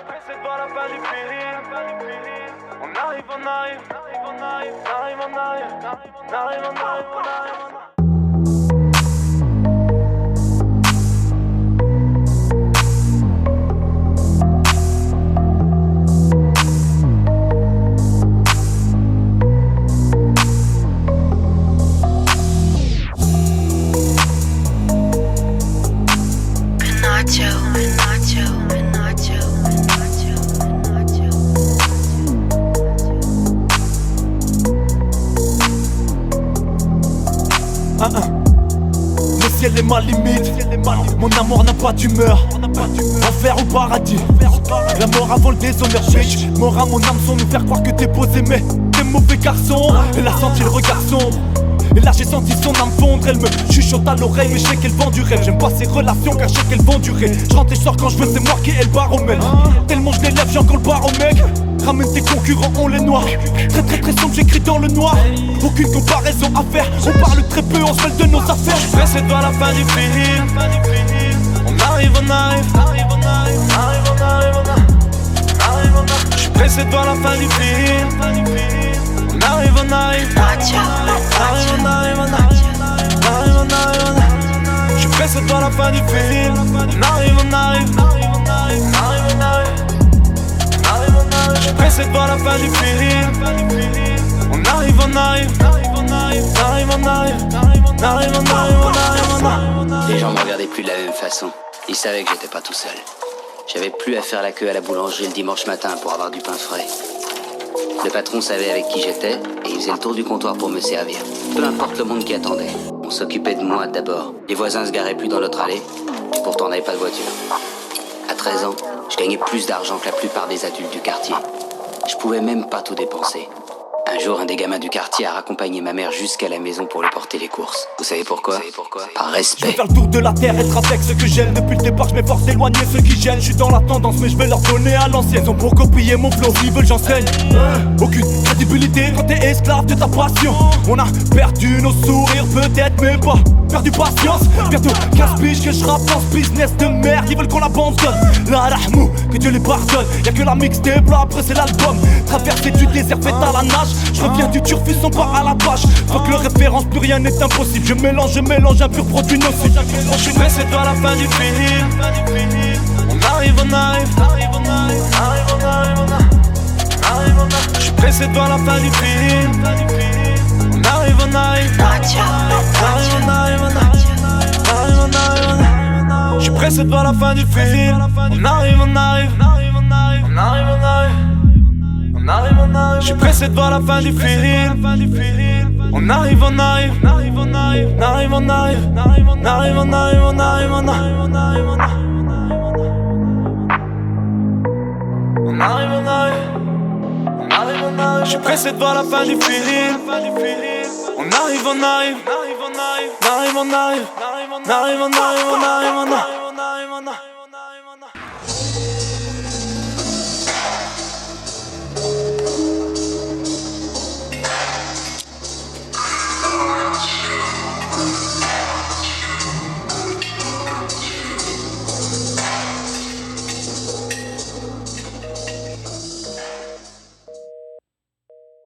pressé de voir la fin du film. On arrive, on arrive, on arrive, on arrive, on arrive, on arrive, on arrive. Le ciel est ma limite, mon amour n'a pas d'humeur. Enfer ou paradis, la mort avant le déshonneur, bitch. Mort à mon âme sans nous faire croire que t'es posé, mais t'es mauvais garçon. Elle a senti le regard sombre, et là j'ai senti son âme fondre. Elle me chuchote à l'oreille, mais je sais qu'elle vend du rêve. J'aime pas ces relations car je sais qu'elles vont durer. Je rentre et je sors quand je veux, c'est moi qui ai le baromètre. Tellement je l'élève, j'ai encore le baromètre. Ramène tes concurrents, on les noie. Très très très sombre, j'écris dans le noir. Aucune comparaison à faire. On parle très peu, on se mêle de nos affaires. Je suis pressé de voir la fin du film. On arrive, on arrive, on arrive, on arrive, on arrive, on arrive, on arrive. Je suis pressé de voir la fin du film. On arrive, on arrive, on arrive, on arrive, on arrive, on arrive. Je suis pressé de voir la fin du film. On arrive, on arrive, on arrive, on arrive, on arrive. Je suis pressé de voir la fin du film. On arrive, on arrive, on arrive, on arrive, on arrive, on arrive, on arrive. Les gens me regardaient plus de la même façon. Ils savaient que j'étais pas tout seul. J'avais plus à faire la queue à la boulangerie le dimanche matin pour avoir du pain frais. Le patron savait avec qui j'étais et il faisait le tour du comptoir pour me servir. Peu importe le monde qui attendait. On s'occupait de moi d'abord. Les voisins se garaient plus dans notre allée. Pourtant on n'avait pas de voiture. À 13 ans, je gagnais plus d'argent que la plupart des adultes du quartier. Je pouvais même pas tout dépenser. Un jour, un des gamins du quartier a raccompagné ma mère jusqu'à la maison pour lui porter les courses. Vous savez pourquoi? Par Je respect. veux faire le tour de la terre, être avec ceux que j'aime. Depuis le départ, je m'efforce d'éloigner ceux qui gênent. Je suis dans la tendance, mais je vais leur donner à l'ancienne. Ils ont pour copier mon flow, s'ils veulent j'enseigne. Aucune crédibilité quand t'es esclave de ta passion. On a perdu nos sourires, peut-être, mais pas perdu patience. Bientôt 15 piges que je rappe dans ce business de merde. Ils veulent qu'on l'abandonne. La rahmou, que Dieu les pardonne. Y'a que la mixtape, là après c'est l'album. Traverser du désert, fait à la nage. Je reviens du turfus, on part à la page. Faut que le référence, plus rien n'est impossible. Je mélange un pur produit nocif. Je suis pressé de voir la fin du film. On arrive, on arrive, on arrive, on arrive, on arrive, on arrive. Je suis pressé de voir la fin du film. On arrive, on arrive, on arrive, on arrive, on arrive, on arrive. Je suis pressé de voir la fin du film. On arrive, on arrive, on arrive, on arrive, on arrive, on arrive. Je suis pressé de voir la fin du film. On arrive, on arrive, on arrive, on arrive, on arrive, on arrive, on arrive, on arrive, on arrive, on arrive, on arrive, on arrive, on arrive, on arrive. Je suis pressé de voir la fin du film. On arrive, on arrive, on arrive, on arrive, on arrive, on arrive, on arrive, on arrive, on arrive.